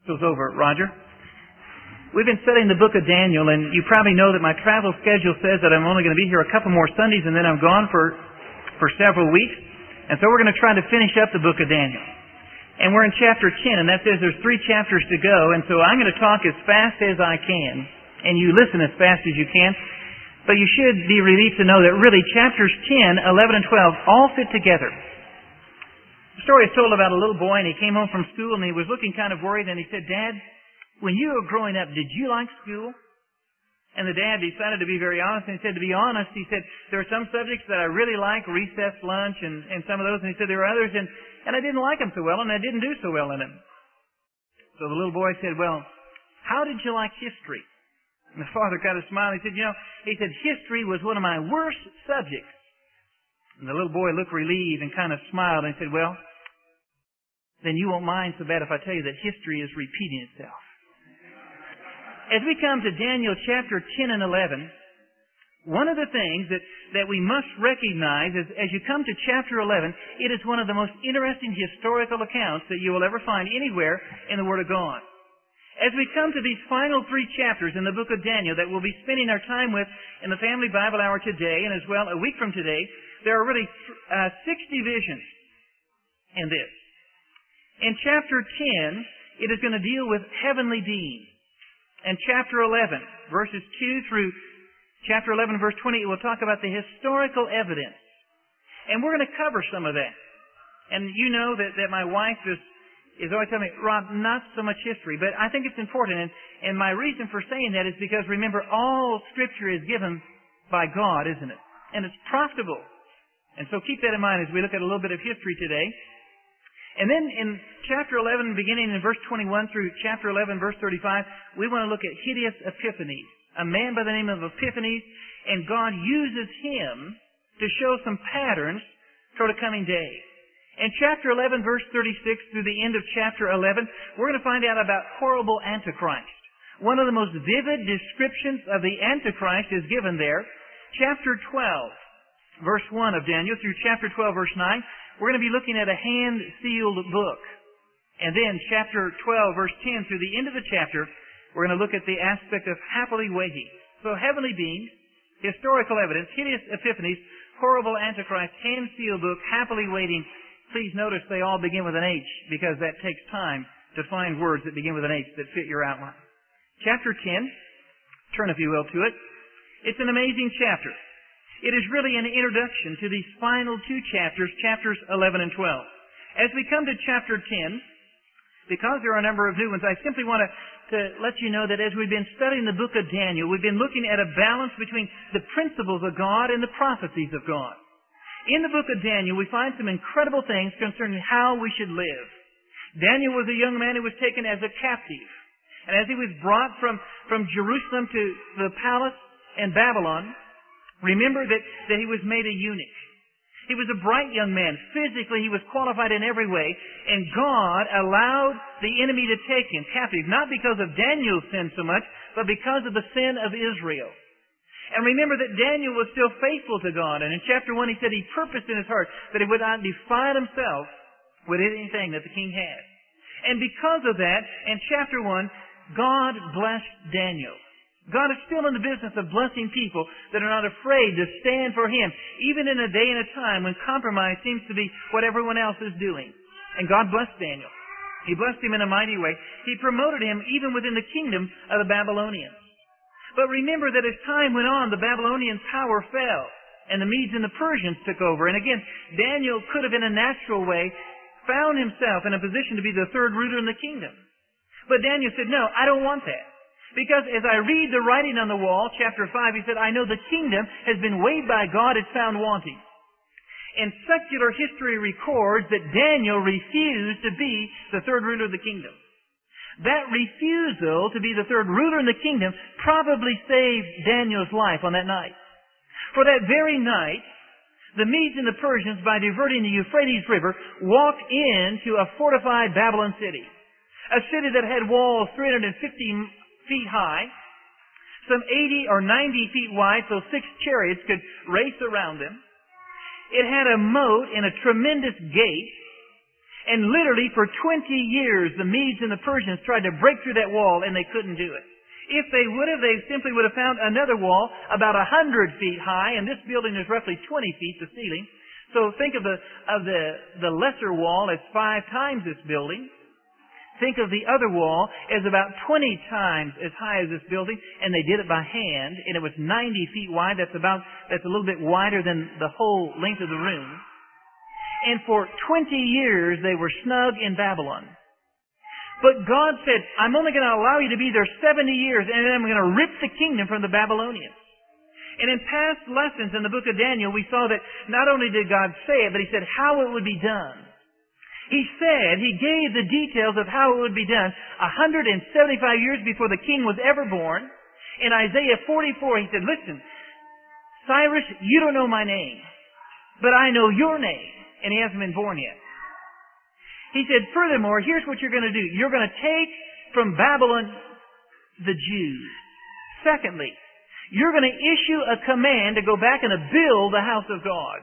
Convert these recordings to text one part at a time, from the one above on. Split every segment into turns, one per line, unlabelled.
It's over, Roger. We've been studying the book of Daniel, and you probably know that my travel schedule says that I'm only going to be here a couple more Sundays, and then I'm gone for several weeks. And so we're going to try to finish up the book of Daniel. And we're in chapter 10, and that says there's 3 chapters to go, and so I'm going to talk as fast as I can, and you listen as fast as you can. But you should be relieved to know that really chapters 10, 11, and 12 all fit together. The story is told about a little boy, and he came home from school, and he was looking kind of worried, and he said, "Dad, when you were growing up, did you like school?" And the dad decided to be very honest, and he said, to be honest, he said, there are some subjects that I really like, recess, lunch, and some of those, and he said there were others, and I didn't like them so well, and I didn't do so well in them. So the little boy said, "Well, how did you like history?" And the father kind of smiled, he said, "History was one of my worst subjects." And the little boy looked relieved and kind of smiled, and he said, "Well, then you won't mind so bad if I tell you that history is repeating itself." As we come to Daniel chapter 10 and 11, one of the things that we must recognize is as you come to chapter 11, it is one of the most interesting historical accounts that you will ever find anywhere in the Word of God. As we come to these final 3 chapters in the book of Daniel that we'll be spending our time with in the Family Bible Hour today, and as well a week from today, there are really 6 divisions in this. In chapter 10, it is going to deal with heavenly beings. And chapter 11, verses 2 through chapter 11, verse 20, it will talk about the historical evidence. And we're going to cover some of that. And you know that my wife is always telling me, "Rob, not so much history." But I think it's important. And my reason for saying that is because, remember, all Scripture is given by God, isn't it? And it's profitable. And so keep that in mind as we look at a little bit of history today. And then in chapter 11, beginning in verse 21 through chapter 11, verse 35, we want to look at hideous Epiphanes, a man by the name of Epiphanes, and God uses him to show some patterns toward a coming day. In chapter 11, verse 36 through the end of chapter 11, we're going to find out about horrible Antichrist. One of the most vivid descriptions of the Antichrist is given there. Chapter 12, verse 1 of Daniel through chapter 12, verse 9, we're going to be looking at a hand-sealed book. And then chapter 12, verse 10 through the end of the chapter, we're going to look at the aspect of happily waiting. So heavenly beings, historical evidence, hideous Epiphanes, horrible Antichrist, hand-sealed book, happily waiting. Please notice they all begin with an H because that takes time to find words that begin with an H that fit your outline. Chapter 10, turn if you will to it. It's an amazing chapter. It is really an introduction to these final 2 chapters, chapters 11 and 12. As we come to chapter 10, because there are a number of new ones, I simply want to let you know that as we've been studying the book of Daniel, we've been looking at a balance between the principles of God and the prophecies of God. In the book of Daniel, we find some incredible things concerning how we should live. Daniel was a young man who was taken as a captive. And as he was brought from Jerusalem to the palace in Babylon, remember that he was made a eunuch. He was a bright young man. Physically, he was qualified in every way. And God allowed the enemy to take him captive, not because of Daniel's sin so much, but because of the sin of Israel. And remember that Daniel was still faithful to God. And in chapter 1, he said he purposed in his heart that he would not defile himself with anything that the king had. And because of that, in chapter 1, God blessed Daniel. God is still in the business of blessing people that are not afraid to stand for Him, even in a day and a time when compromise seems to be what everyone else is doing. And God blessed Daniel. He blessed him in a mighty way. He promoted him even within the kingdom of the Babylonians. But remember that as time went on, the Babylonian power fell, and the Medes and the Persians took over. And again, Daniel could have, in a natural way, found himself in a position to be the third ruler in the kingdom. But Daniel said, "No, I don't want that. Because as I read the writing on the wall," chapter 5, he said, "I know the kingdom has been weighed by God, it's found wanting." And secular history records that Daniel refused to be the third ruler of the kingdom. That refusal to be the third ruler in the kingdom probably saved Daniel's life on that night. For that very night, the Medes and the Persians, by diverting the Euphrates River, walked into a fortified Babylon city. A city that had walls 350 feet high, some 80 or 90 feet wide, so 6 chariots could race around them. It had a moat and a tremendous gate. And literally for 20 years, the Medes and the Persians tried to break through that wall, and they couldn't do it. If they would have, they simply would have found another wall about 100 feet high, and this building is roughly 20 feet, the ceiling. So think of the lesser wall as 5 times this building. Think of the other wall as about 20 times as high as this building, and they did it by hand, and it was 90 feet wide. That's a little bit wider than the whole length of the room. And for 20 years, they were snug in Babylon. But God said, I'm only going to allow you to be there 70 years, and then I'm going to rip the kingdom from the Babylonians. And in past lessons in the book of Daniel, we saw that not only did God say it, but He said how it would be done. He said, He gave the details of how it would be done 175 years before the king was ever born. In Isaiah 44, He said, listen, Cyrus, you don't know my name, but I know your name. And he hasn't been born yet. He said, furthermore, here's what you're going to do. You're going to take from Babylon the Jews. Secondly, you're going to issue a command to go back and to build the house of God.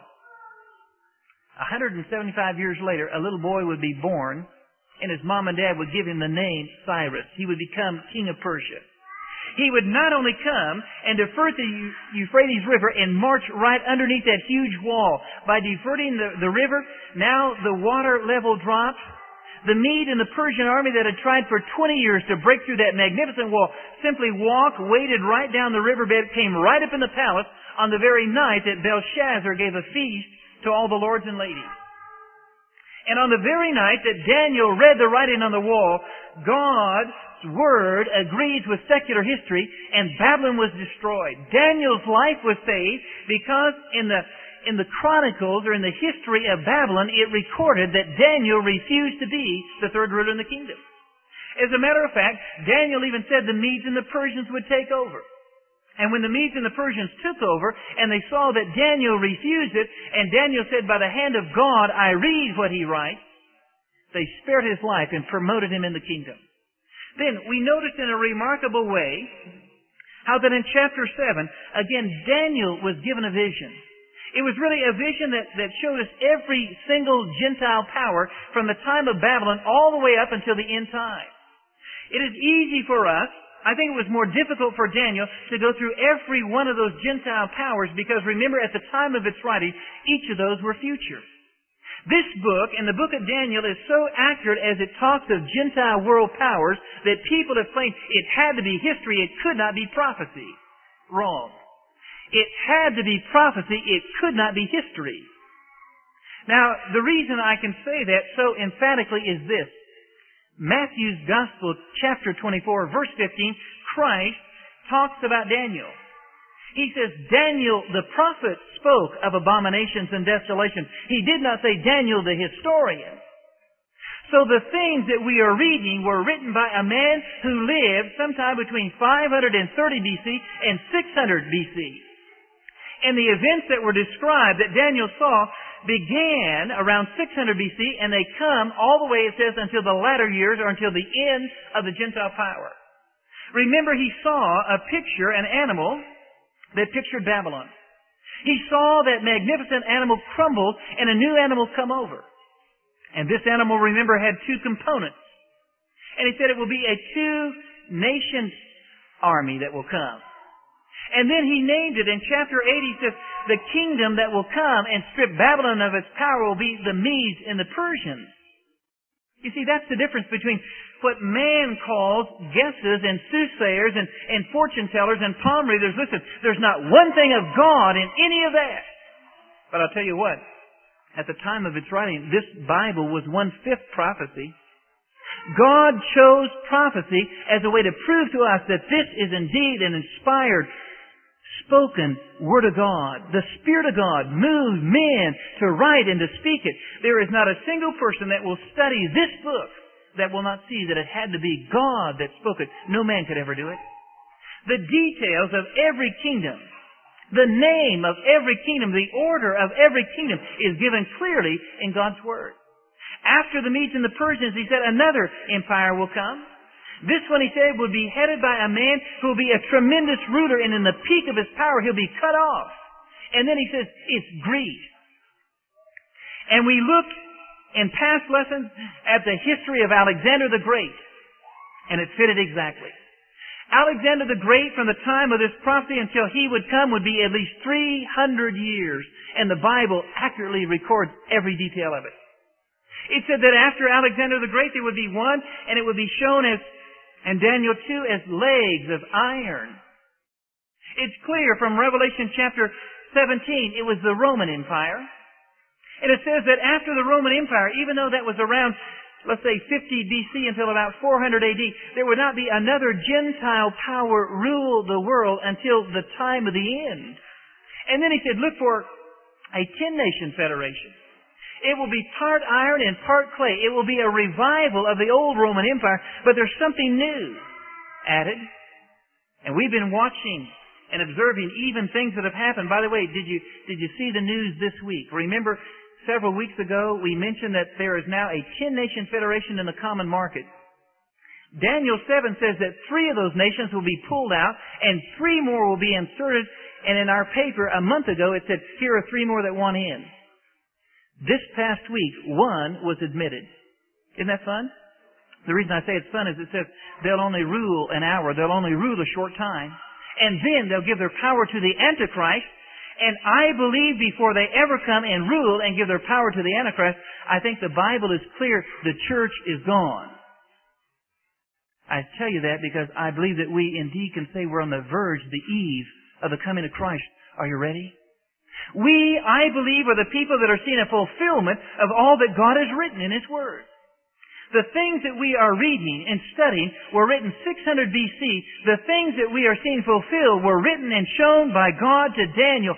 175 years later, a little boy would be born, and his mom and dad would give him the name Cyrus. He would become king of Persia. He would not only come and divert the Euphrates River and march right underneath that huge wall. By diverting the river, now the water level drops. The Mede and the Persian army that had tried for 20 years to break through that magnificent wall simply waded right down the riverbed, came right up in the palace on the very night that Belshazzar gave a feast to all the lords and ladies. And on the very night that Daniel read the writing on the wall, God's Word agrees with secular history, and Babylon was destroyed. Daniel's life was saved because in the Chronicles, or in the history of Babylon, it recorded that Daniel refused to be the third ruler in the kingdom. As a matter of fact, Daniel even said the Medes and the Persians would take over. And when the Medes and the Persians took over, and they saw that Daniel refused it, and Daniel said, by the hand of God, I read what he writes, they spared his life and promoted him in the kingdom. Then we notice in a remarkable way how that in chapter 7, again, Daniel was given a vision. It was really a vision that showed us every single Gentile power from the time of Babylon all the way up until the end time. It is easy for us, I think it was more difficult for Daniel to go through every one of those Gentile powers because remember at the time of its writing, each of those were future. This book, and the book of Daniel, is so accurate as it talks of Gentile world powers that people have claimed it had to be history, it could not be prophecy. Wrong. It had to be prophecy, it could not be history. Now, the reason I can say that so emphatically is this. Matthew's Gospel, chapter 24, verse 15, Christ talks about Daniel. He says, Daniel the prophet spoke of abominations and desolations. He did not say Daniel the historian. So the things that we are reading were written by a man who lived sometime between 530 BC and 600 BC. And the events that were described that Daniel saw began around 600 BC and they come all the way, it says, until the latter years or until the end of the Gentile power. Remember, he saw a picture, an animal, that pictured Babylon. He saw that magnificent animal crumble and a new animal come over. And this animal, remember, had 2 components. And he said it will be a 2-nation army that will come. And then he named it in chapter 8, he says, the kingdom that will come and strip Babylon of its power will be the Medes and the Persians. You see, that's the difference between what man calls guesses and soothsayers and fortune tellers and palm readers. Listen, there's not one thing of God in any of that. But I'll tell you what, at the time of its writing, this Bible was 1/5 prophecy. God chose prophecy as a way to prove to us that this is indeed an inspired, spoken Word of God. The Spirit of God moved men to write and to speak it. There is not a single person that will study this book that will not see that it had to be God that spoke it. No man could ever do it. The details of every kingdom, the name of every kingdom, the order of every kingdom is given clearly in God's Word. After the Medes and the Persians, he said another empire will come. This one, he said, would be headed by a man who will be a tremendous ruler, and in the peak of his power, he'll be cut off. And then he says, it's Greece. And we look in past lessons at the history of Alexander the Great, and it fitted exactly. Alexander the Great, from the time of this prophecy until he would come, would be at least 300 years, and the Bible accurately records every detail of it. It said that after Alexander the Great there would be one, and it would be shown as, in Daniel 2, as legs of iron. It's clear from Revelation chapter 17, it was the Roman Empire. And it says that after the Roman Empire, even though that was around, let's say 50 BC until about 400 AD, there would not be another Gentile power rule the world until the time of the end. And then he said, look for a 10-nation federation. It will be part iron and part clay. It will be a revival of the old Roman Empire, but there's something new added. And we've been watching and observing even things that have happened. By the way, did you see the news this week? Remember, several weeks ago, we mentioned that there is now a 10-nation federation in the common market. Daniel 7 says that 3 of those nations will be pulled out, and 3 more will be inserted. And in our paper a month ago, it said, here are 3 more that want in. This past week, 1 was admitted. Isn't that fun? The reason I say it's fun is it says they'll only rule an hour. They'll only rule a short time. And then they'll give their power to the Antichrist. And I believe before they ever come and rule and give their power to the Antichrist, I think the Bible is clear. The church is gone. I tell you that because I believe that we indeed can say we're on the verge, the eve of the coming of Christ. Are you ready? We, I believe, are the people that are seeing a fulfillment of all that God has written in His Word. The things that we are reading and studying were written 600 BC. The things that we are seeing fulfilled were written and shown by God to Daniel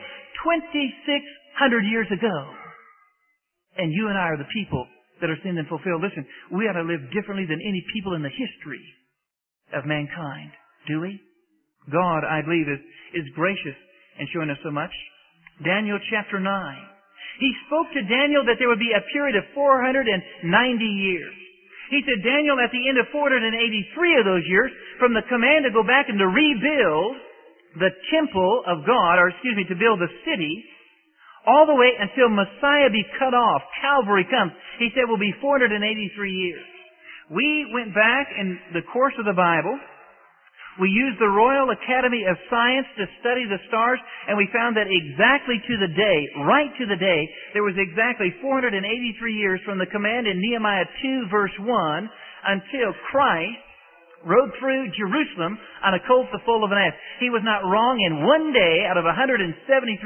2,600 years ago. And you and I are the people that are seeing them fulfilled. Listen, we ought to live differently than any people in the history of mankind. Do we? God, I believe, is gracious in showing us so much. Daniel chapter 9. He spoke to Daniel that there would be a period of 490 years. He said, Daniel, at the end of 483 of those years, from the command to go back and to rebuild the temple of God, to build the city, all the way until Messiah be cut off, Calvary comes, he said will be 483 years. We went back in the course of the Bible. We used the Royal Academy of Science to study the stars, and we found that exactly to the day, right to the day, there was exactly 483 years from the command in Nehemiah 2 verse 1 until Christ rode through Jerusalem on a colt the foal of an ass. He was not wrong in one day out of 173,880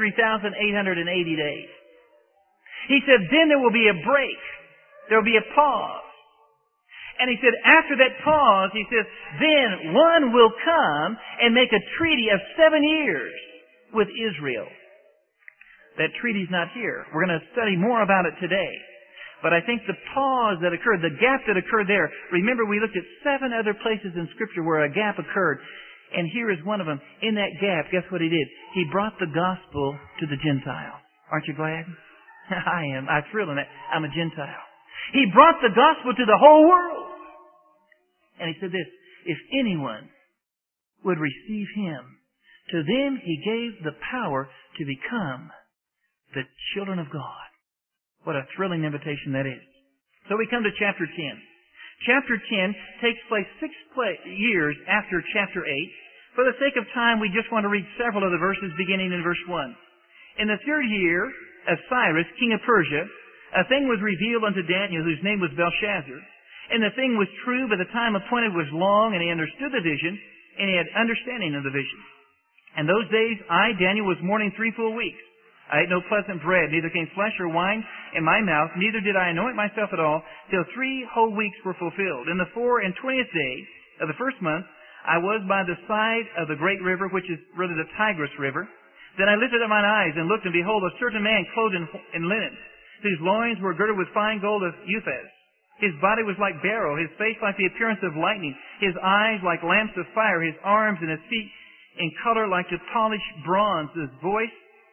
days. He said, then there will be a break. There will be a pause. And he said, after that pause, he says, then one will come and make a treaty of 7 years with Israel. That treaty's not here. We're going to study more about it today. But I think the pause that occurred, the gap that occurred there, remember we looked at 7 other places in Scripture where a gap occurred. And here is one of them. In that gap, guess what he did? He brought the gospel to the Gentiles. Aren't you glad? I am. I'm thrilled in that. I'm a Gentile. He brought the gospel to the whole world. And he said this, if anyone would receive Him, to them He gave the power to become the children of God. What a thrilling invitation that is. So we come to chapter 10. Chapter 10 takes place 6 years after chapter 8. For the sake of time, we just want to read several of the verses beginning in verse 1. In the 3rd year of Cyrus, king of Persia, a thing was revealed unto Daniel, whose name was Belshazzar. And the thing was true, but the time appointed was long, and he understood the vision, and he had understanding of the vision. And those days I, Daniel, was mourning 3 full weeks. I ate no pleasant bread, neither came flesh or wine in my mouth, neither did I anoint myself at all, till 3 whole weeks were fulfilled. In the 24th day of the 1st month, I was by the side of the great river, which is really the Tigris River. Then I lifted up mine eyes, and looked, and behold, a certain man clothed in linen, whose loins were girded with fine gold of Uphaz. His body was like beryl, his face like the appearance of lightning, his eyes like lamps of fire, his arms and his feet in color like to polished bronze. His voice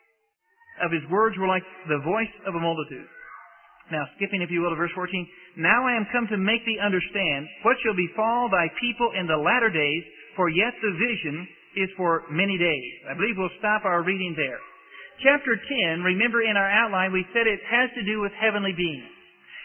of his words were like the voice of a multitude. Now, skipping, if you will, to verse 14. Now I am come to make thee understand what shall befall thy people in the latter days, for yet the vision is for many days. I believe we'll stop our reading there. Chapter 10, remember in our outline we said it has to do with heavenly beings.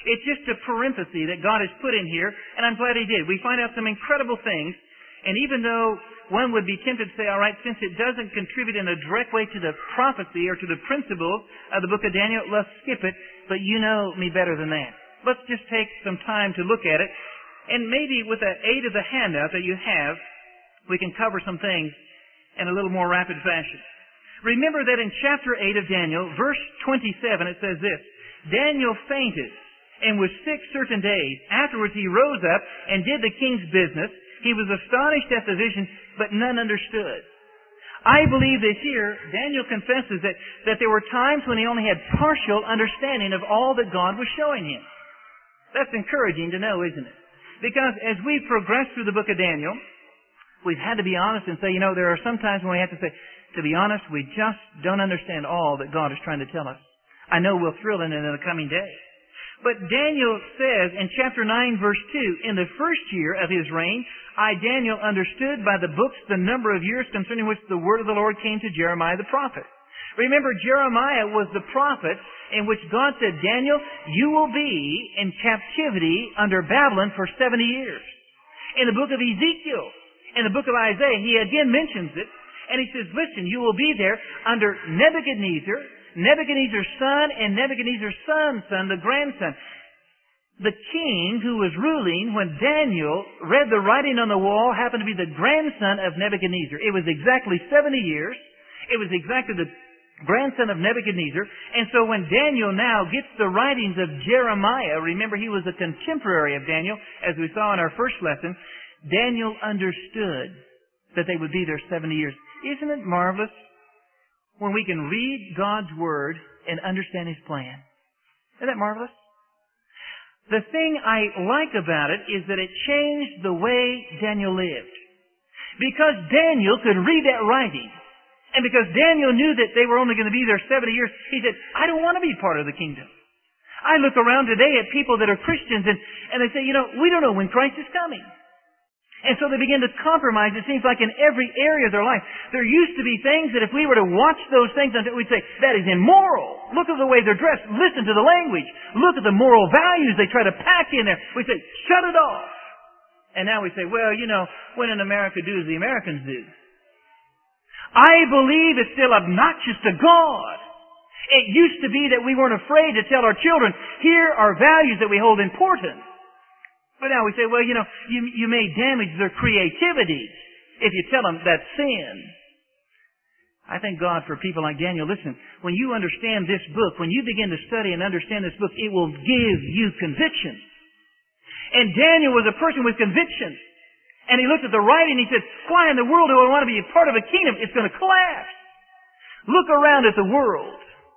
It's just a parenthesis that God has put in here, and I'm glad He did. We find out some incredible things, and even though one would be tempted to say, all right, since it doesn't contribute in a direct way to the prophecy or to the principles of the book of Daniel, let's skip it, but you know me better than that. Let's just take some time to look at it, and maybe with the aid of the handout that you have, we can cover some things in a little more rapid fashion. Remember that in chapter 8 of Daniel, verse 27, it says this, Daniel fainted and was sick certain days. Afterwards he rose up and did the king's business. He was astonished at the vision, but none understood. I believe that here, Daniel confesses that there were times when he only had partial understanding of all that God was showing him. That's encouraging to know, isn't it? Because as we progress through the book of Daniel, we've had to be honest and say, there are some times when we have to say, to be honest, we just don't understand all that God is trying to tell us. I know we'll thrill in it in the coming day. But Daniel says in chapter 9, verse 2, in the first year of his reign, I, Daniel, understood by the books the number of years concerning which the word of the Lord came to Jeremiah the prophet. Remember, Jeremiah was the prophet in which God said, Daniel, you will be in captivity under Babylon for 70 years. In the book of Ezekiel, in the book of Isaiah, he again mentions it, and he says, listen, you will be there under Nebuchadnezzar, Nebuchadnezzar's son, and Nebuchadnezzar's son's son, the grandson. The king who was ruling when Daniel read the writing on the wall happened to be the grandson of Nebuchadnezzar. It was exactly 70 years. It was exactly the grandson of Nebuchadnezzar. And so when Daniel now gets the writings of Jeremiah, remember he was a contemporary of Daniel, as we saw in our first lesson, Daniel understood that they would be there 70 years. Isn't it marvelous when we can read God's Word and understand His plan? Isn't that marvelous? The thing I like about it is that it changed the way Daniel lived. Because Daniel could read that writing, and because Daniel knew that they were only going to be there 70 years, he said, I don't want to be part of the kingdom. I look around today at people that are Christians and they say, we don't know when Christ is coming. And so they begin to compromise, it seems like, in every area of their life. There used to be things that if we were to watch those things, we'd say, that is immoral. Look at the way they're dressed. Listen to the language. Look at the moral values they try to pack in there. We'd say, shut it off. And now we say, well, when in America do as the Americans do. I believe it's still obnoxious to God. It used to be that we weren't afraid to tell our children, here are values that we hold important. But now we say, well, you may damage their creativity if you tell them that's sin. I thank God for people like Daniel. Listen, when you understand this book, when you begin to study and understand this book, it will give you conviction. And Daniel was a person with conviction. And he looked at the writing and he said, why in the world do I want to be a part of a kingdom? It's going to collapse. Look around at the world.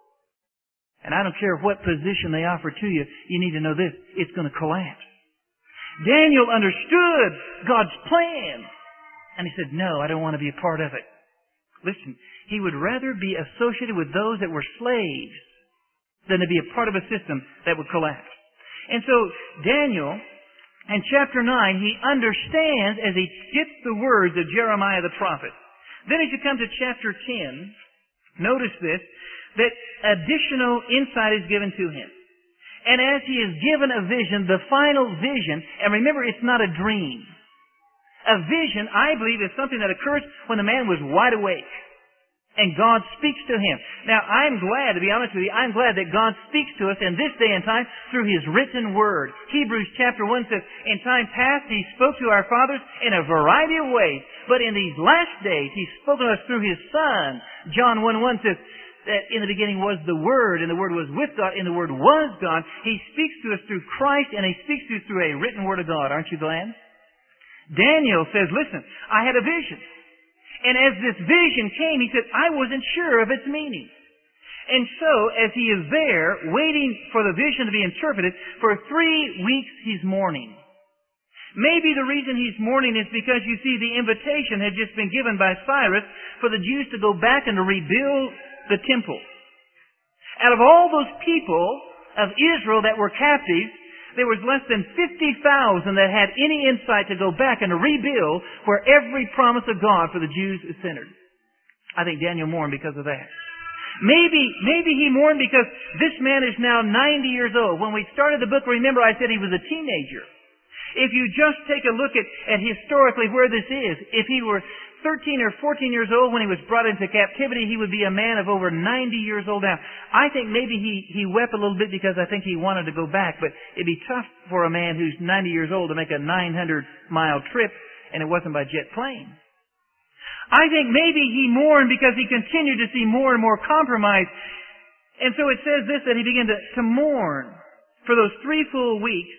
And I don't care what position they offer to you, you need to know this, it's going to collapse. Daniel understood God's plan. And he said, no, I don't want to be a part of it. Listen, he would rather be associated with those that were slaves than to be a part of a system that would collapse. And so Daniel, in chapter 9, he understands as he gets the words of Jeremiah the prophet. Then as you come to chapter 10, notice this, that additional insight is given to him. And as he is given a vision, the final vision, and remember, it's not a dream. A vision, I believe, is something that occurs when the man was wide awake. And God speaks to him. Now, I'm glad, to be honest with you, I'm glad that God speaks to us in this day and time through His written Word. Hebrews chapter 1 says, in time past He spoke to our fathers in a variety of ways, but in these last days He's spoken to us through His Son. John 1:1 says, that in the beginning was the Word, and the Word was with God, and the Word was God. He speaks to us through Christ, and He speaks to us through a written Word of God. Aren't you glad? Daniel says, listen, I had a vision. And as this vision came, he said, I wasn't sure of its meaning. And so, as he is there, waiting for the vision to be interpreted, for 3 weeks he's mourning. Maybe the reason he's mourning is because, you see, the invitation had just been given by Cyrus for the Jews to go back and to rebuild the temple. Out of all those people of Israel that were captives, there was less than 50,000 that had any insight to go back and to rebuild where every promise of God for the Jews is centered. I think Daniel mourned because of that. Maybe he mourned because this man is now 90 years old. When we started the book, remember I said he was a teenager. If you just take a look at historically where this is, if he were 13 or 14 years old when he was brought into captivity, he would be a man of over 90 years old now. I think maybe he wept a little bit because I think he wanted to go back, but it'd be tough for a man who's 90 years old to make a 900-mile trip, and it wasn't by jet plane. I think maybe he mourned because he continued to see more and more compromise. And so it says this, that he began to mourn for those 3 full weeks.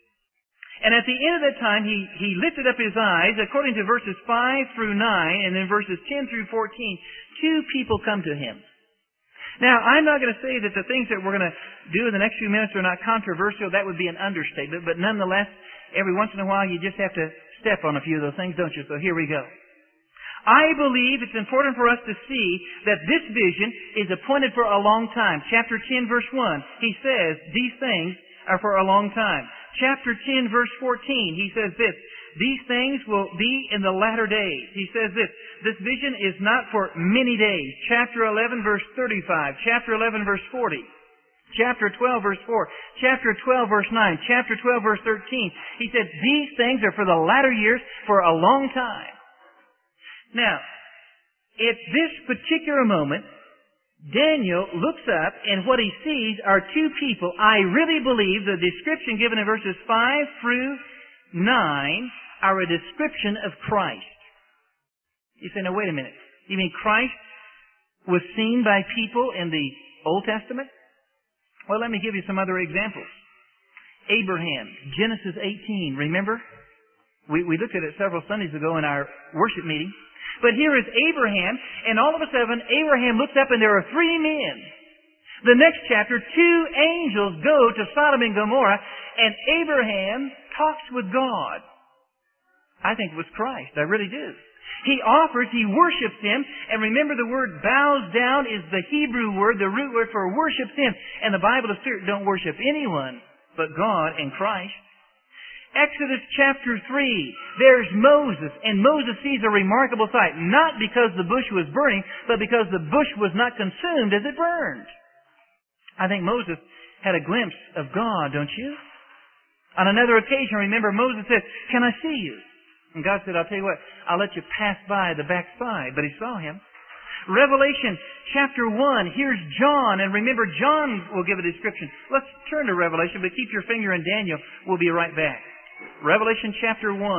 And at the end of that time, he lifted up his eyes, according to verses 5 through 9, and then verses 10 through 14, 2 people come to him. Now, I'm not going to say that the things that we're going to do in the next few minutes are not controversial. That would be an understatement. But nonetheless, every once in a while, you just have to step on a few of those things, don't you? So here we go. I believe it's important for us to see that this vision is appointed for a long time. Chapter 10, verse 1, he says, these things are for a long time. Chapter 10, verse 14, he says this, these things will be in the latter days. He says this vision is not for many days. Chapter 11, verse 35, chapter 11, verse 40, chapter 12, verse 4, chapter 12, verse 9, chapter 12, verse 13. He said, these things are for the latter years, for a long time. Now, at this particular moment, Daniel looks up, and what he sees are 2 people. I really believe the description given in verses 5 through 9 are a description of Christ. You say, now wait a minute. You mean Christ was seen by people in the Old Testament? Well, let me give you some other examples. Abraham, Genesis 18, remember? We looked at it several Sundays ago in our worship meeting. But here is Abraham, and all of a sudden, Abraham looks up and there are 3 men. The next chapter, 2 angels go to Sodom and Gomorrah, and Abraham talks with God. I think it was Christ. I really do. He offers, he worships Him, and remember the word bows down is the Hebrew word, the root word for worships Him. And the Bible is clear, don't worship anyone but God and Christ. Exodus chapter 3, there's Moses, and Moses sees a remarkable sight, not because the bush was burning, but because the bush was not consumed as it burned. I think Moses had a glimpse of God, don't you? On another occasion, remember, Moses said, can I see you? And God said, I'll tell you what, I'll let you pass by the backside. But he saw him. Revelation chapter 1, here's John, and remember, John will give a description. Let's turn to Revelation, but keep your finger in Daniel. We'll be right back. Revelation chapter 1.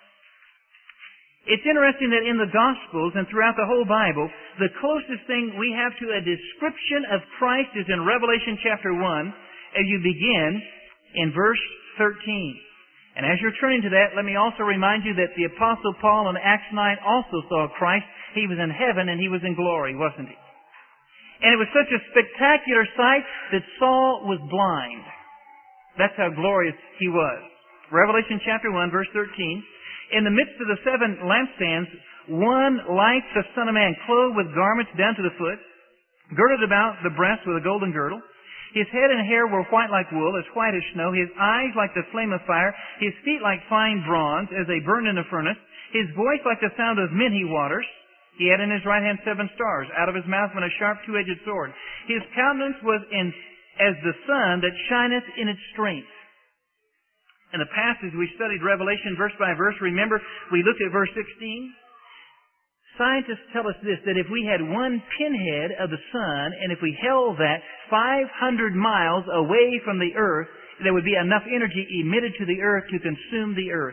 It's interesting that in the Gospels and throughout the whole Bible, the closest thing we have to a description of Christ is in Revelation chapter 1, as you begin in verse 13. And as you're turning to that, let me also remind you that the Apostle Paul in Acts 9 also saw Christ. He was in heaven and he was in glory, wasn't he? And it was such a spectacular sight that Saul was blind. That's how glorious he was. Revelation chapter 1, verse 13. In the midst of the 7 lampstands, one like the Son of Man, clothed with garments down to the foot, girded about the breast with a golden girdle. His head and hair were white like wool, as white as snow. His eyes like the flame of fire. His feet like fine bronze, as they burn in a furnace. His voice like the sound of many waters. He had in his right hand 7 stars. Out of his mouth went a sharp 2-edged sword. His countenance was as the sun that shineth in its strength. In the passage we studied Revelation verse by verse, remember we looked at verse 16? Scientists tell us this, that if we had one pinhead of the sun, and if we held that 500 miles away from the earth, there would be enough energy emitted to the earth to consume the earth.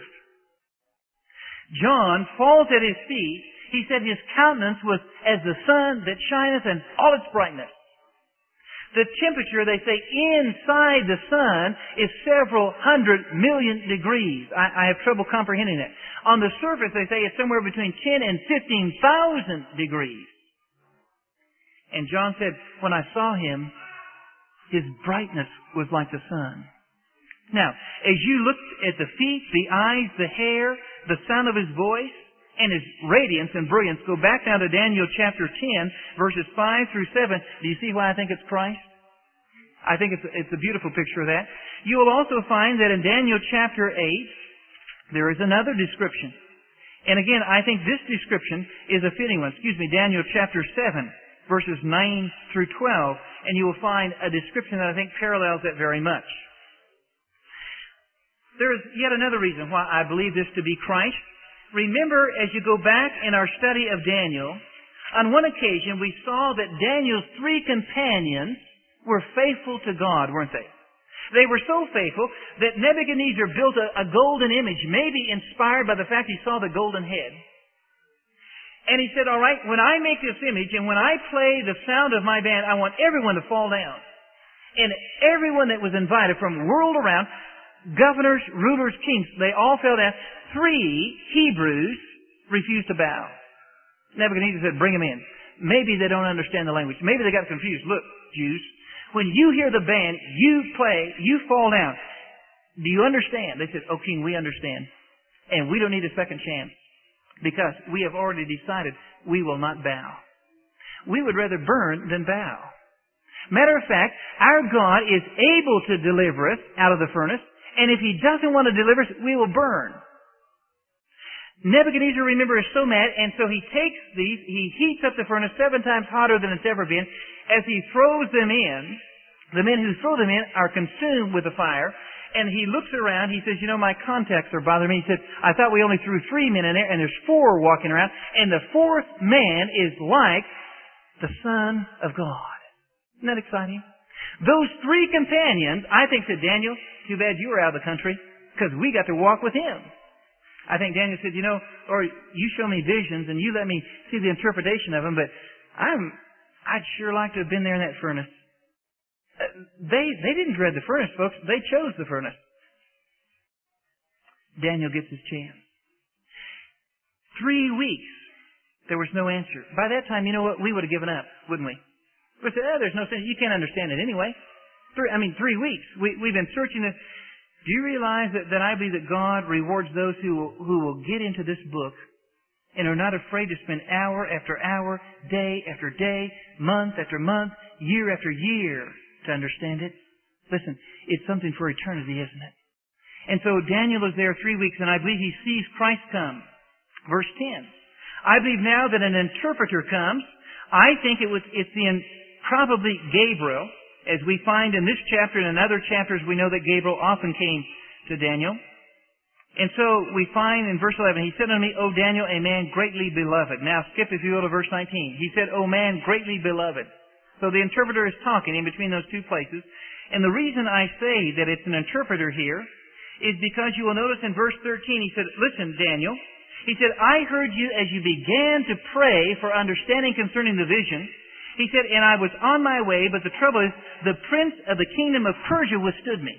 John falls at his feet. He said his countenance was as the sun that shineth in all its brightness. The temperature, they say, inside the sun is several hundred million degrees. I have trouble comprehending that. On the surface, they say it's somewhere between 10 and 15,000 degrees. And John said, when I saw him, his brightness was like the sun. Now, as you looked at the feet, the eyes, the hair, the sound of his voice, and his radiance and brilliance, go back now to Daniel chapter 10, verses 5 through 7. Do you see why I think it's Christ? I think it's a beautiful picture of that. You will also find that in Daniel chapter 8, there is another description. And again, I think this description is a fitting one. Daniel chapter 7. verses 9 through 12, and you will find a description that I think parallels that very much. There's yet another reason why I believe this to be Christ. Remember, as you go back in our study of Daniel, on one occasion we saw that Daniel's 3 companions were faithful to God, weren't they? They were so faithful that Nebuchadnezzar built a golden image, maybe inspired by the fact he saw the golden head. And he said, all right, when I make this image and when I play the sound of my band, I want everyone to fall down. And everyone that was invited from world around, governors, rulers, kings, they all fell down. 3 Hebrews refused to bow. Nebuchadnezzar said, bring them in. Maybe they don't understand the language. Maybe they got confused. Look, Jews, when you hear the band, you play, you fall down. Do you understand? They said, oh, King, we understand. And we don't need a second chance because we have already decided we will not bow. We would rather burn than bow. Matter of fact, our God is able to deliver us out of the furnace, and if He doesn't want to deliver us, we will burn. Nebuchadnezzar, remember, is so mad, and so he takes these, he heats up the furnace 7 times hotter than it's ever been. As he throws them in, the men who throw them in are consumed with the fire, and he looks around, he says, you know, my contacts are bothering me. He said, I thought we only threw 3 men in there, and there's 4 walking around, and the 4th man is like the Son of God. Isn't that exciting? Those 3 companions, I think, said, Daniel, too bad you were out of the country, because we got to walk with him. I think Daniel said, you know, or you show me visions and you let me see the interpretation of them, but I'd sure like to have been there in that furnace. They didn't dread the furnace, folks. They chose the furnace. Daniel gets his chance. 3 weeks, there was no answer. By that time, you know what? We would have given up, wouldn't we? We said, there's no sense. You can't understand it anyway. 3 weeks. We've been searching this. Do you realize that I believe that God rewards those who will get into this book and are not afraid to spend hour after hour, day after day, month after month, year after year to understand it? Listen, it's something for eternity, isn't it? And so Daniel is there 3 weeks, and I believe he sees Christ come. Verse 10. I believe now that an interpreter comes. I think it's probably Gabriel. As we find in this chapter and in other chapters, we know that Gabriel often came to Daniel. And so we find in verse 11, he said unto me, O Daniel, a man greatly beloved. Now skip, if you will, to verse 19. He said, O man greatly beloved. So the interpreter is talking in between those 2 places. And the reason I say that it's an interpreter here is because you will notice in verse 13, he said, listen, Daniel. He said, I heard you as you began to pray for understanding concerning the vision. He said, and I was on my way, but the trouble is, the prince of the kingdom of Persia withstood me.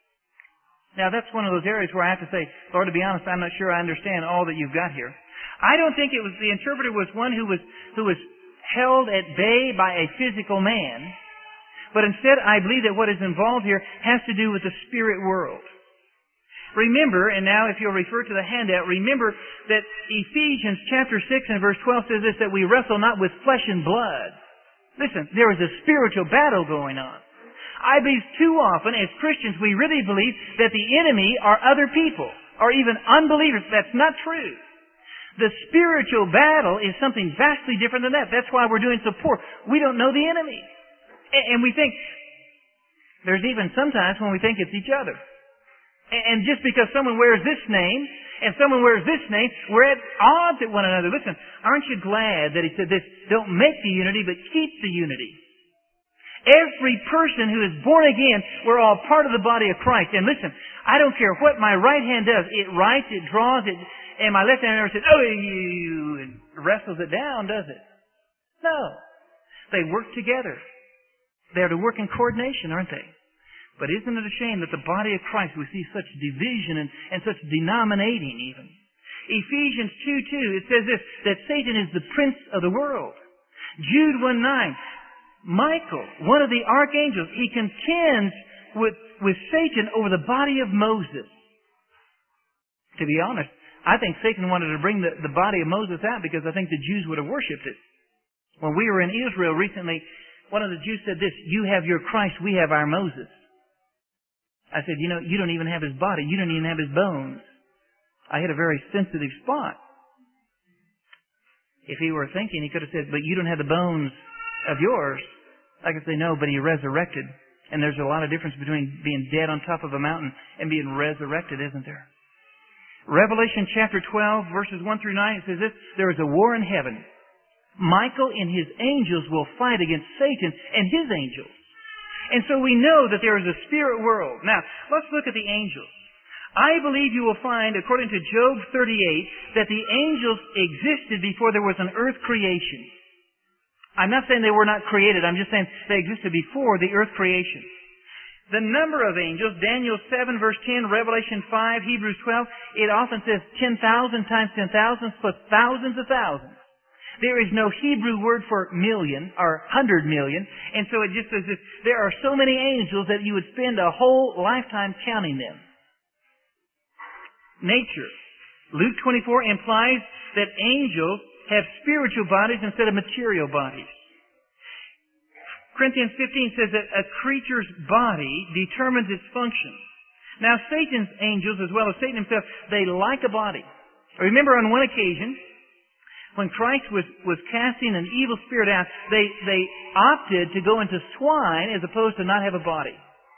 Now that's one of those areas where I have to say, Lord, to be honest, I'm not sure I understand all that you've got here. I don't think it was, the interpreter was one who was held at bay by a physical man, but instead I believe that what is involved here has to do with the spirit world. Remember, and now if you'll refer to the handout, remember that Ephesians chapter 6 and verse 12 says this, that we wrestle not with flesh and blood. Listen, there is a spiritual battle going on. I believe too often as Christians we really believe that the enemy are other people or even unbelievers. That's not true. The spiritual battle is something vastly different than that. That's why we're doing support. We don't know the enemy. And we think, there's even sometimes when we think it's each other. And just because someone wears this name and someone wears this name, we're at odds at one another. Listen, aren't you glad that he said this? Don't make the unity, but keep the unity. Every person who is born again, we're all part of the body of Christ. And listen, I don't care what my right hand does. It writes, it draws, and my left hand never says, oh, you, and wrestles it down, does it? No. They work together. They're to work in coordination, aren't they? But isn't it a shame that the body of Christ, we see such division and such denominating even. Ephesians 2:2, it says this, that Satan is the prince of the world. Jude 1:9, Michael, one of the archangels, he contends with Satan over the body of Moses. To be honest, I think Satan wanted to bring the body of Moses out because I think the Jews would have worshipped it. When we were in Israel recently, one of the Jews said this, you have your Christ, we have our Moses. I said, you know, you don't even have his body. You don't even have his bones. I hit a very sensitive spot. If he were thinking, he could have said, but you don't have the bones of yours? I could say no, but He resurrected. And there's a lot of difference between being dead on top of a mountain and being resurrected, isn't there? Revelation chapter 12, verses 1 through 9, it says this, there is a war in heaven. Michael and his angels will fight against Satan and his angels. And so we know that there is a spirit world. Now, let's look at the angels. I believe you will find, according to Job 38, that the angels existed before there was an earth creation. I'm not saying they were not created. I'm just saying they existed before the earth creation. The number of angels, Daniel 7 verse 10, Revelation 5, Hebrews 12, it often says 10,000 times 10,000 plus thousands of thousands. There is no Hebrew word for million or 100 million. And so it just says this, there are so many angels that you would spend a whole lifetime counting them. Nature. Luke 24 implies that angels have spiritual bodies instead of material bodies. Corinthians 15 says that a creature's body determines its function. Now, Satan's angels, as well as Satan himself, they like a body. Remember on one occasion, when Christ was casting an evil spirit out, they opted to go into swine as opposed to not have a body.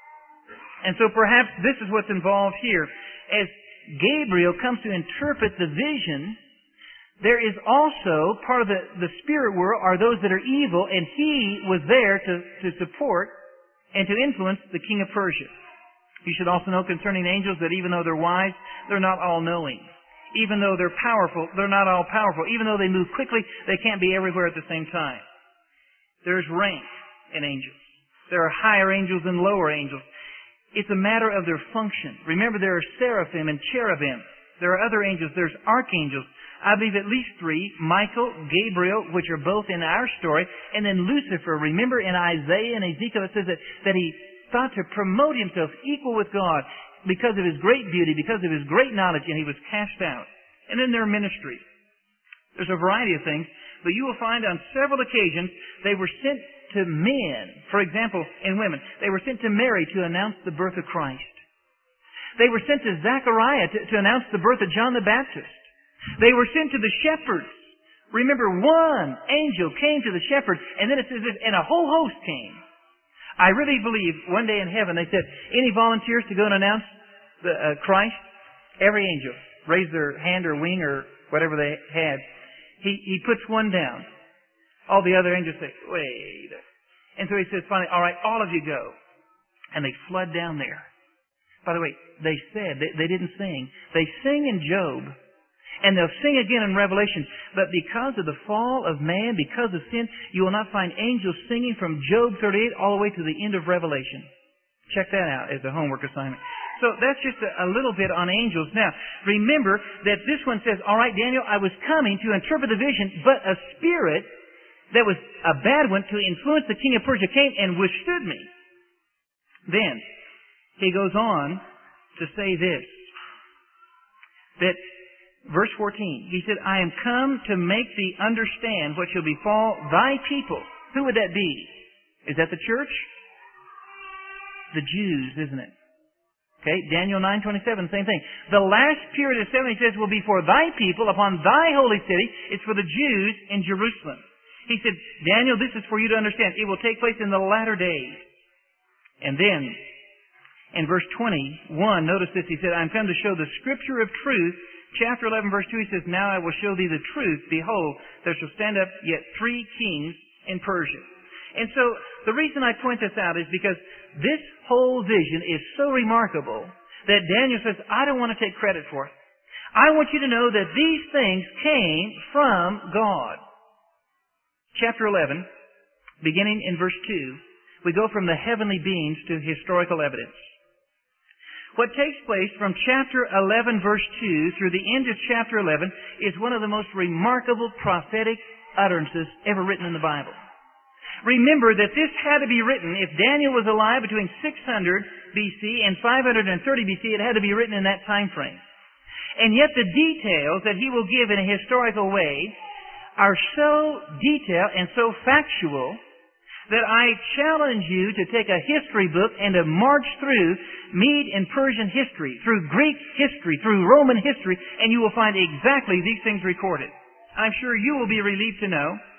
And so perhaps this is what's involved here. As Gabriel comes to interpret the vision, there is also part of the spirit world are those that are evil, and he was there to support and to influence the king of Persia. You should also know concerning angels that even though they're wise, they're not all knowing. Even though they're powerful, they're not all powerful. Even though they move quickly, they can't be everywhere at the same time. There's rank in angels. There are higher angels and lower angels. It's a matter of their function. Remember, there are seraphim and cherubim. There are other angels. There's archangels. I believe at least three, Michael, Gabriel, which are both in our story, and then Lucifer. Remember in Isaiah and Ezekiel it says that he thought to promote himself equal with God because of his great beauty, because of his great knowledge, and he was cast out. And then their ministry. There's a variety of things, but you will find on several occasions they were sent to men, for example, in women. They were sent to Mary to announce the birth of Christ. They were sent to Zechariah to announce the birth of John the Baptist. They were sent to the shepherds. Remember, one angel came to the shepherds, and then it says this, and a whole host came. I really believe one day in heaven they said, any volunteers to go and announce Christ? Every angel raised their hand or wing or whatever they had. He puts one down. All the other angels say, wait. And so he says finally, all right, all of you go. And they flood down there. By the way, they said, they didn't sing. They sing in Job. And they'll sing again in Revelation. But because of the fall of man, because of sin, you will not find angels singing from Job 38 all the way to the end of Revelation. Check that out as a homework assignment. So that's just a little bit on angels. Now, remember that this one says, all right, Daniel, I was coming to interpret the vision, but a spirit that was a bad one to influence the king of Persia came and withstood me. Then, he goes on to say this, that verse 14, he said, I am come to make thee understand what shall befall thy people. Who would that be? Is that the church? The Jews, isn't it? Okay, Daniel 9:27, same thing. The last period of 70, he says, will be for thy people upon thy holy city. It's for the Jews in Jerusalem. He said, Daniel, this is for you to understand. It will take place in the latter days. And then, in verse 21, notice this, he said, I am come to show the scripture of truth. Chapter 11, verse 2, he says, now I will show thee the truth. Behold, there shall stand up yet 3 kings in Persia. And so, the reason I point this out is because this whole vision is so remarkable that Daniel says, I don't want to take credit for it. I want you to know that these things came from God. Chapter 11, beginning in verse 2, we go from the heavenly beings to historical evidence. What takes place from chapter 11, verse 2 through the end of chapter 11 is one of the most remarkable prophetic utterances ever written in the Bible. Remember that this had to be written, if Daniel was alive between 600 BC and 530 BC, it had to be written in that time frame. And yet the details that he will give in a historical way are so detailed and so factual that I challenge you to take a history book and to march through Mede and Persian history, through Greek history, through Roman history, and you will find exactly these things recorded. I'm sure you will be relieved to know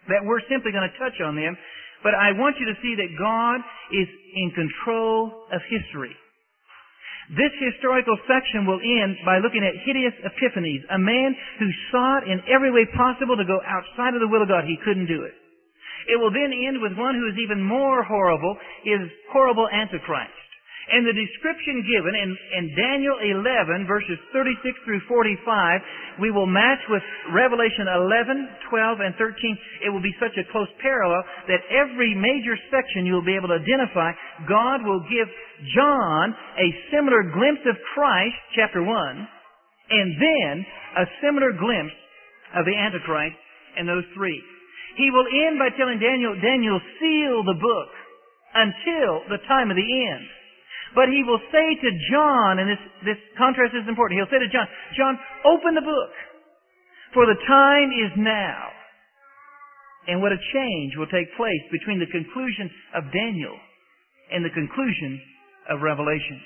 that we're simply going to touch on them. But I want you to see that God is in control of history. This historical section will end by looking at hideous Epiphanes, a man who sought in every way possible to go outside of the will of God. He couldn't do it. It will then end with one who is even more horrible, his horrible Antichrist. And the description given in Daniel 11, verses 36 through 45, we will match with Revelation 11, 12, and 13. It will be such a close parallel that every major section you will be able to identify. God will give John a similar glimpse of Christ, chapter 1, and then a similar glimpse of the Antichrist in those three. He will end by telling Daniel, seal the book until the time of the end. But he will say to John, and this contrast is important, he'll say to John, open the book, for the time is now. And what a change will take place between the conclusion of Daniel and the conclusion of Revelation.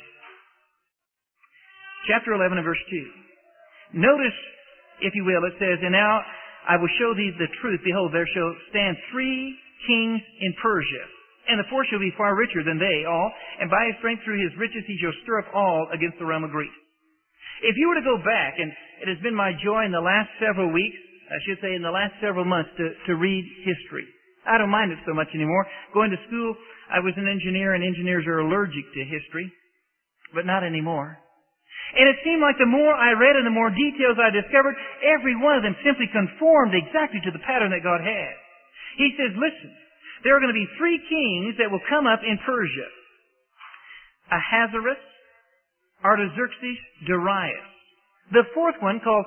Chapter 11 and verse 2. Notice, if you will, it says, and now I will show thee the truth. Behold, there shall stand 3 kings in Persia. And the fourth shall be far richer than they all, and by his strength through his riches he shall stir up all against the realm of Greece. If you were to go back, and it has been my joy in the last several weeks, I should say in the last several months, to read history. I don't mind it so much anymore. Going to school, I was an engineer, and engineers are allergic to history, but not anymore. And it seemed like the more I read and the more details I discovered, every one of them simply conformed exactly to the pattern that God had. He says, listen, there are going to be 3 kings that will come up in Persia. Ahasuerus, Artaxerxes, Darius. The fourth one, called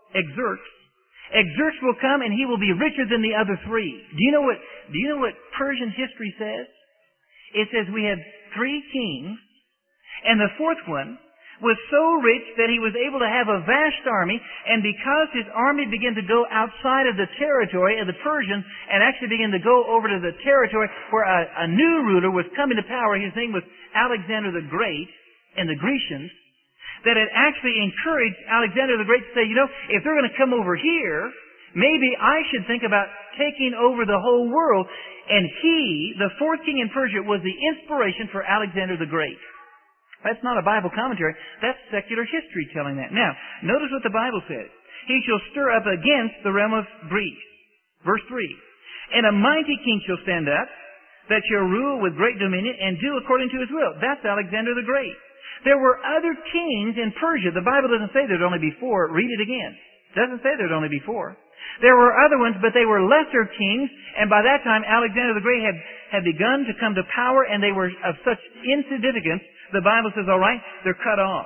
Xerxes will come and he will be richer than the other 3. Do you know what Persian history says? It says we had 3 kings, and the fourth one was so rich that he was able to have a vast army, and because his army began to go outside of the territory of the Persians and actually began to go over to the territory where a new ruler was coming to power, his name was Alexander the Great, and the Grecians, that it actually encouraged Alexander the Great to say, if they're going to come over here, maybe I should think about taking over the whole world. And he, the fourth king in Persia, was the inspiration for Alexander the Great. That's not a Bible commentary. That's secular history telling that. Now, notice what the Bible says. He shall stir up against the realm of Greece. Verse 3. And a mighty king shall stand up, that shall rule with great dominion, and do according to his will. That's Alexander the Great. There were other kings in Persia. The Bible doesn't say there'd only be 4. Read it again. It doesn't say there'd only be 4. There were other ones, but they were lesser kings, and by that time Alexander the Great had begun to come to power, and they were of such insignificance, the Bible says, all right, they're cut off.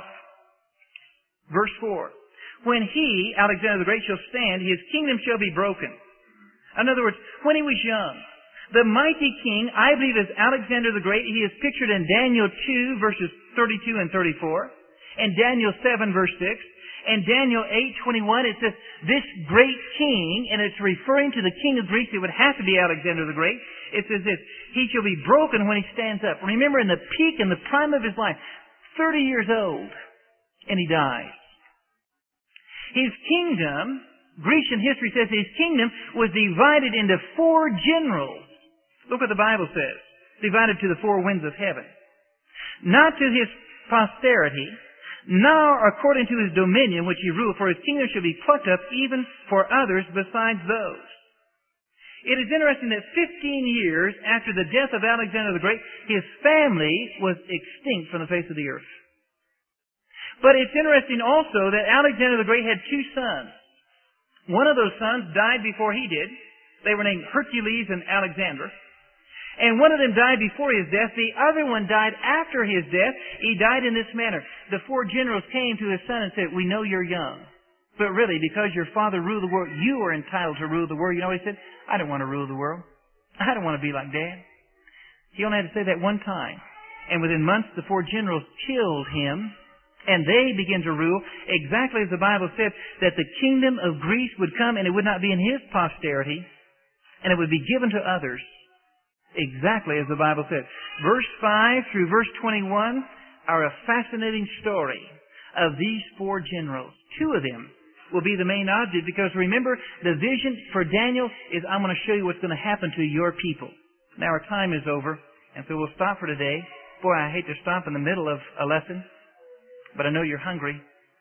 Verse 4. When he, Alexander the Great, shall stand, his kingdom shall be broken. In other words, when he was young, the mighty king, I believe, is Alexander the Great. He is pictured in Daniel 2, verses 32 and 34, and Daniel 7, verse 6, and Daniel 8:21. It says, this great king, and it's referring to the king of Greece. It would have to be Alexander the Great. It says this, he shall be broken when he stands up. Remember, in the peak and the prime of his life, 30 years old, and he dies. His kingdom, Grecian history says his kingdom was divided into 4 generals. Look what the Bible says. Divided to the 4 winds of heaven. Not to his posterity, nor according to his dominion which he ruled, for his kingdom shall be plucked up even for others besides those. It is interesting that 15 years after the death of Alexander the Great, his family was extinct from the face of the earth. But it's interesting also that Alexander the Great had 2 sons. One of those sons died before he did. They were named Hercules and Alexander. And one of them died before his death. The other one died after his death. He died in this manner. The 4 generals came to his son and said, we know you're young, but really, because your father ruled the world, you are entitled to rule the world. You know what he said? I don't want to rule the world. I don't want to be like Dad. He only had to say that one time. And within months, the 4 generals killed him, and they began to rule exactly as the Bible said, that the kingdom of Greece would come, and it would not be in his posterity, and it would be given to others. Exactly as the Bible said. Verse 5 through verse 21 are a fascinating story of these 4 generals. 2 of them will be the main object, because remember, the vision for Daniel is I'm going to show you what's going to happen to your people. Now our time is over, and so we'll stop for today. Boy, I hate to stop in the middle of a lesson, but I know you're hungry.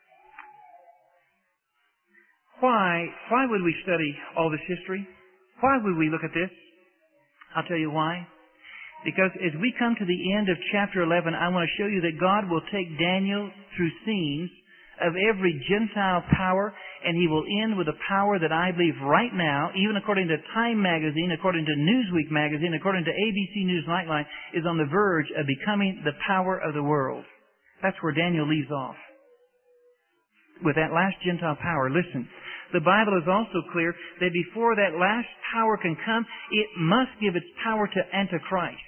Why would we study all this history? Why would we look at this? I'll tell you why. Because as we come to the end of chapter 11, I want to show you that God will take Daniel through scenes of every Gentile power, and He will end with a power that I believe right now, even according to Time magazine, according to Newsweek magazine, according to ABC News Nightline, is on the verge of becoming the power of the world. That's where Daniel leaves off. With that last Gentile power, listen, the Bible is also clear that before that last power can come, it must give its power to Antichrist.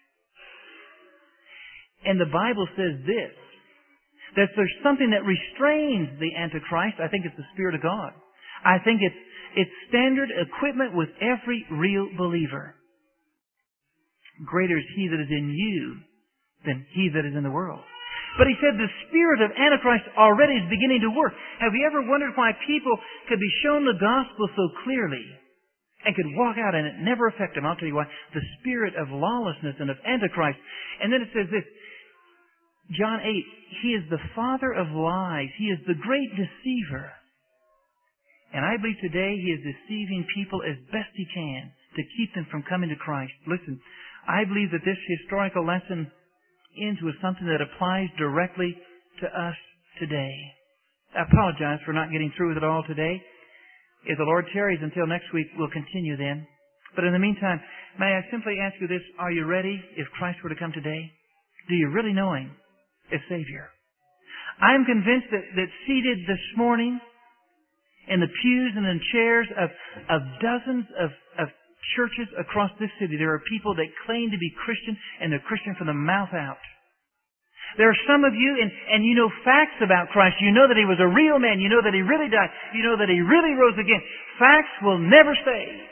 And the Bible says this, that there's something that restrains the Antichrist. I think it's the Spirit of God. I think it's standard equipment with every real believer. Greater is He that is in you than he that is in the world. But he said the spirit of Antichrist already is beginning to work. Have you ever wondered why people could be shown the gospel so clearly and could walk out and it never affect them? I'll tell you why. The spirit of lawlessness and of Antichrist. And then it says this, John 8, he is the father of lies. He is the great deceiver. And I believe today he is deceiving people as best he can to keep them from coming to Christ. Listen, I believe that this historical lesson ends with something that applies directly to us today. I apologize for not getting through with it all today. If the Lord tarries until next week, we'll continue then. But in the meantime, may I simply ask you this, are you ready if Christ were to come today? Do you really know Him as Savior? I'm convinced that seated this morning in the pews and in chairs of dozens of churches across this city, there are people that claim to be Christian, and they're Christian from the mouth out. There are some of you, and you know facts about Christ. You know that He was a real man. You know that He really died. You know that He really rose again. Facts will never save.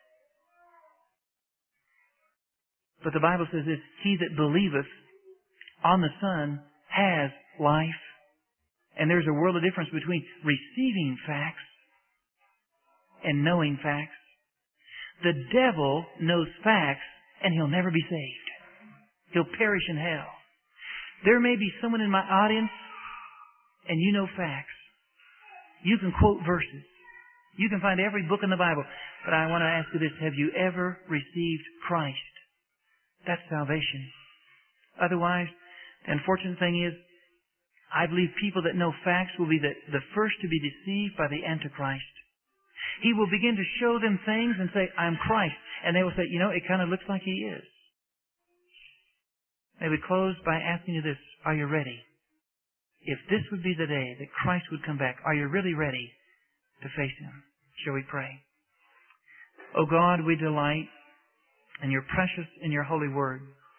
But the Bible says this, he that believeth on the Son has life. And there's a world of difference between receiving facts and knowing facts. The devil knows facts, and he'll never be saved. He'll perish in hell. There may be someone in my audience, and you know facts. You can quote verses. You can find every book in the Bible. But I want to ask you this, have you ever received Christ? That's salvation. Otherwise, the unfortunate thing is, I believe people that know facts will be the first to be deceived by the Antichrist. He will begin to show them things and say, I'm Christ. And they will say, it kind of looks like He is. May we close by asking you this, are you ready? If this would be the day that Christ would come back, are you really ready to face Him? Shall we pray? Oh God, we delight in Your precious and Your holy word.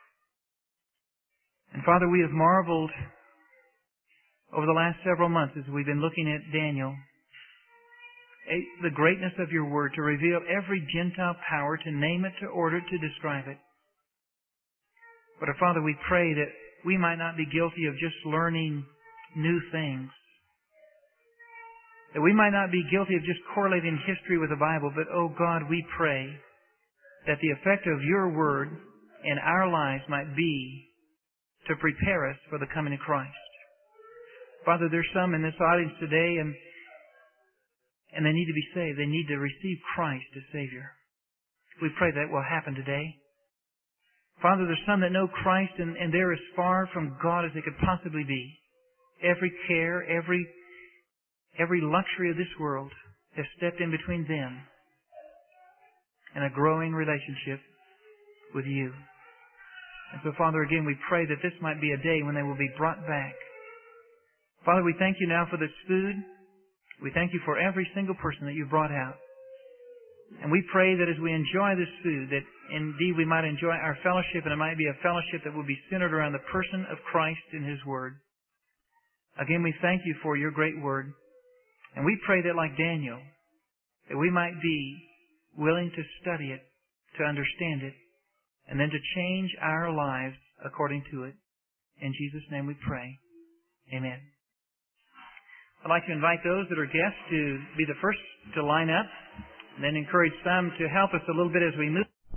And Father, we have marveled over the last several months as we've been looking at Daniel, the greatness of Your word, to reveal every Gentile power, to name it, to order it, to describe it. But Father, we pray that we might not be guilty of just learning new things. That we might not be guilty of just correlating history with the Bible, but, oh God, we pray that the effect of Your word in our lives might be to prepare us for the coming of Christ. Father, there's some in this audience today, and they need to be saved. They need to receive Christ as Savior. We pray that will happen today. Father, there's some that know Christ, and they're as far from God as they could possibly be. Every care, every luxury of this world has stepped in between them and a growing relationship with You. And so, Father, again, we pray that this might be a day when they will be brought back. Father, we thank You now for this food. We thank You for every single person that You've brought out. And we pray that as we enjoy this food, that indeed we might enjoy our fellowship, and it might be a fellowship that will be centered around the person of Christ and His Word. Again, we thank You for Your great Word. And we pray that, like Daniel, that we might be willing to study it, to understand it, and then to change our lives according to it. In Jesus' name we pray. Amen. I'd like to invite those that are guests to be the first to line up, and then encourage some to help us a little bit as we move